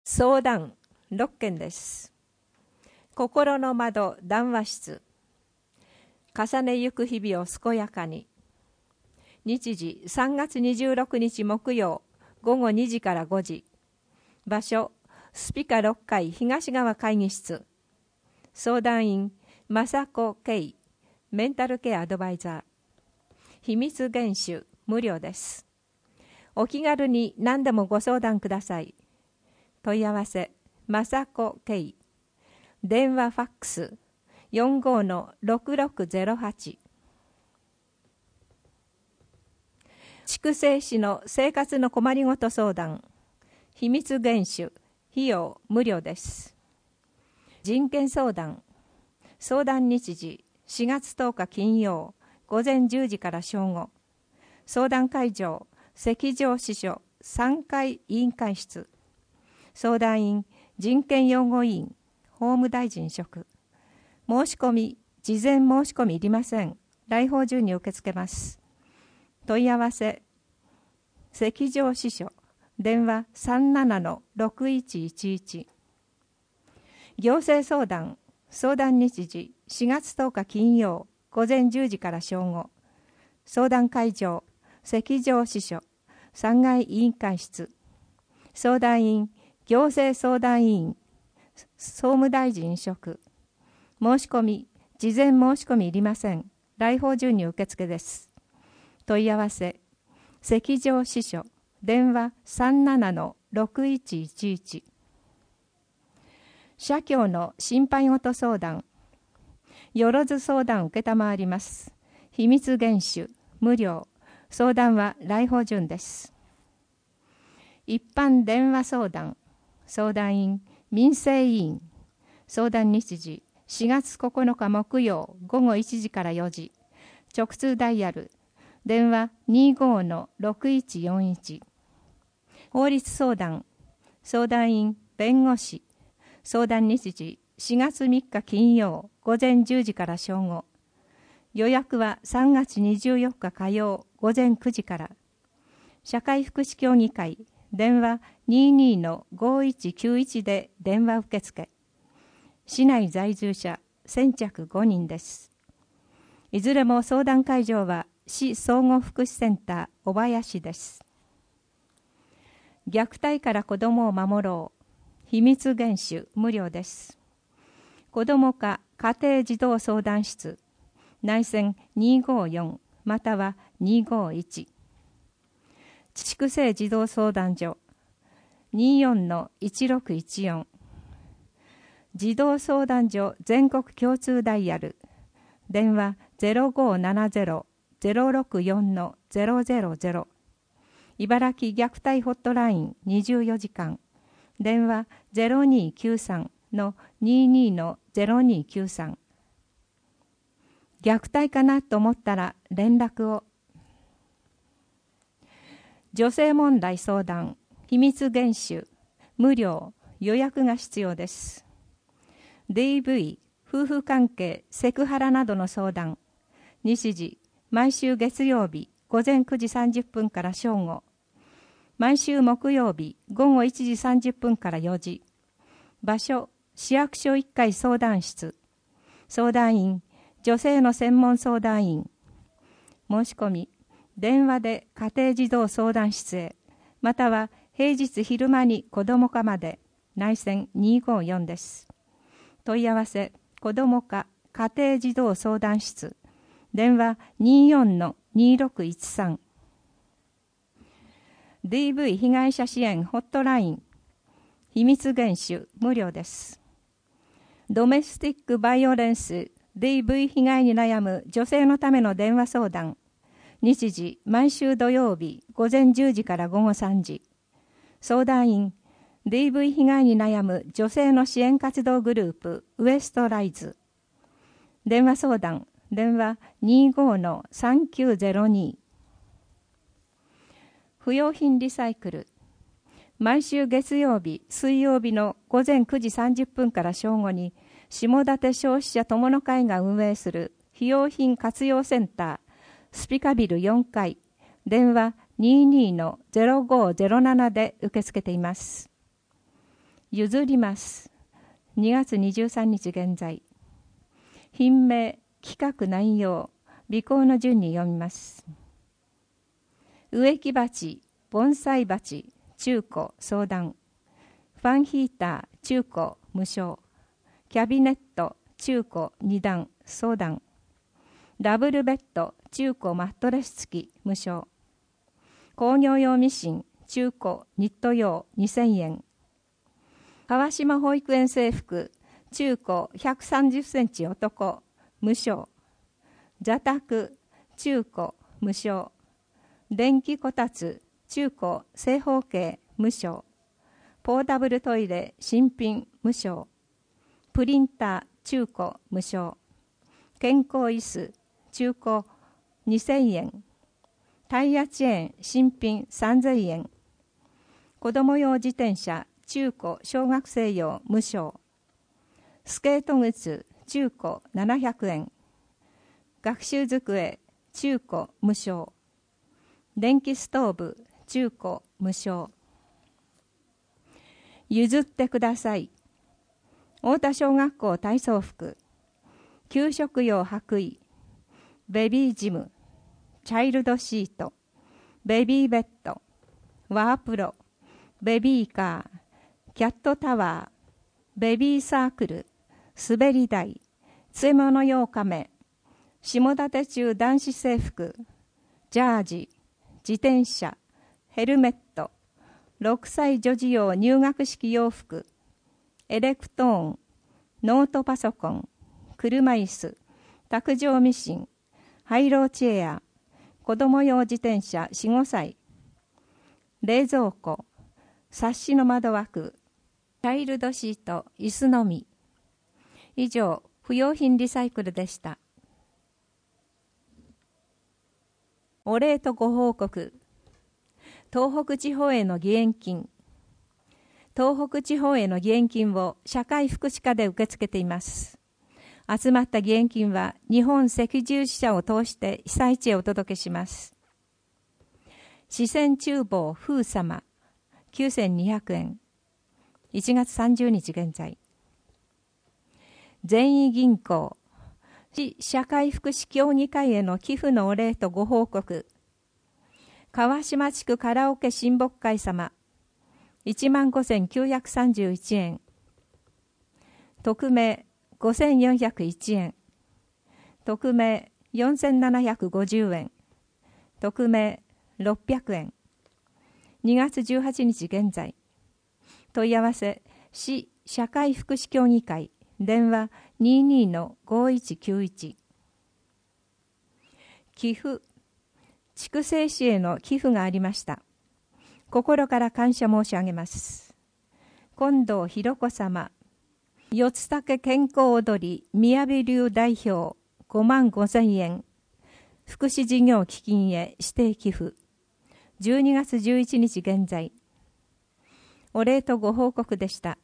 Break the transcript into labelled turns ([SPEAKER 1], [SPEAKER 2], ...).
[SPEAKER 1] 相談6件です。心の窓談話室。重ねゆく日々を健やかに。日時3月26日木曜午後2時から5時。場所スピカ6階東側会議室。相談員正子圭メンタルケアアドバイザー。秘密厳守無料です。お気軽に何でもご相談ください。問い合わせ正子圭。電話ファックス 45-6608。筑西市の生活の困りごと相談。秘密厳守費用無料です。人権相談。相談日時4月10日金曜午前10時から正午。相談会場赤条支所3階委員会室。相談員人権擁護委員法務大臣職。申し込み事前申し込みいりません。来訪中に受け付けます。問い合わせ赤条支所電話 37-6111。行政相談。相談日時4月10日金曜午前10時から正午。相談会場赤条支所3階委員会室。相談員行政相談委員総務大臣職。申し込み事前申し込みいりません。来訪中に受付です。問い合わせ赤条支所電話 37-6111。社協の心配事相談。よろず相談受けたまわります。秘密厳守無料。相談は来訪順です。一般電話相談。相談員民生委員。相談日時4月9日木曜午後1時から4時。直通ダイヤル電話 25-6141。法律相談。相談員弁護士。相談日時4月3日金曜午前10時から正午。予約は3月24日火曜午前9時から。社会福祉協議会電話 22-5191 で電話受付。市内在住者先着5人です。いずれも相談会場は市総合福祉センター小林です。虐待から子どもを守ろう。秘密厳守無料です。子ども課家庭児童相談室内線254または251。筑西児童相談所 24-1614。児童相談所全国共通ダイヤル電話 0570-064-000。茨城虐待ホットライン24時間電話 0293-22-0293。虐待かなと思ったら連絡を。女性問題相談秘密厳守無料。予約が必要です。 DV 夫婦関係セクハラなどの相談。日時毎週月曜日午前9時30分から正午。毎週木曜日午後1時30分から4時。場所市役所1階相談室。相談員女性の専門相談員。申し込み電話で家庭児童相談室へまたは平日昼間に子ども課まで内線254です。問い合わせ子ども課家庭児童相談室電話 24-2613。DV 被害者支援ホットライン秘密厳守無料です。ドメスティックバイオレンス DV 被害に悩む女性のための電話相談。日時毎週土曜日午前10時から午後3時。相談員 DV 被害に悩む女性の支援活動グループウエストライズ。電話相談電話 25-3902。不用品リサイクル。毎週月曜日、水曜日の午前9時30分から正午に、下館消費者友の会が運営する不用品活用センター、スピカビル4階、電話 22-0507 で受け付けています。 譲ります。2月23日現在。品名、企画内容、備考の順に読みます。植木鉢、盆栽鉢、中古、相談。ファンヒーター、中古、無償。キャビネット、中古、2段、相談。ダブルベッド、中古マットレス付き、無償。工業用ミシン、中古、ニット用、2000円。川島保育園制服、中古、130センチ男、無償。座卓、中古、無償。電気こたつ、中古、正方形、無償。ポータブルトイレ、新品、無償。プリンター、中古、無償。健康椅子、中古、2000円。タイヤチェーン、新品、3000円。子供用自転車、中古、小学生用、無償。スケート靴、中古、700円。学習机、中古、無償。電気ストーブ、中古、無償。譲ってください。太田小学校体操服、給食用白衣、ベビージム、チャイルドシート、ベビーベッド、ワープロ、ベビーカー、キャットタワー、ベビーサークル、滑り台、詰め物用亀、下館中男子制服、ジャージ、自転車、ヘルメット、6歳女児用入学式洋服、エレクトーン、ノートパソコン、車椅子、卓上ミシン、ハイローチェア、子供用自転車 4,5 歳、冷蔵庫、冊子の窓枠、チャイルドシート、椅子のみ。以上、不用品リサイクルでした。お礼とご報告。東北地方への義援金。東北地方への義援金を社会福祉課で受け付けています。集まった義援金は日本赤十字社を通して被災地へお届けします。四川厨房風様、9200円。1月30日現在。善意銀行、市社会福祉協議会への寄付のお礼とご報告。川島地区カラオケ親睦会様、15,931円。匿名5,401円。匿名4,750円。匿名600円。2月18日現在。問い合わせ、市社会福祉協議会、電話 22-5191。寄付、筑西市への寄付がありました。心から感謝申し上げます。近藤博子様、四つ竹健康踊り宮部流代表55,000円。福祉事業基金へ指定寄付。12月11日現在。お礼とご報告でした。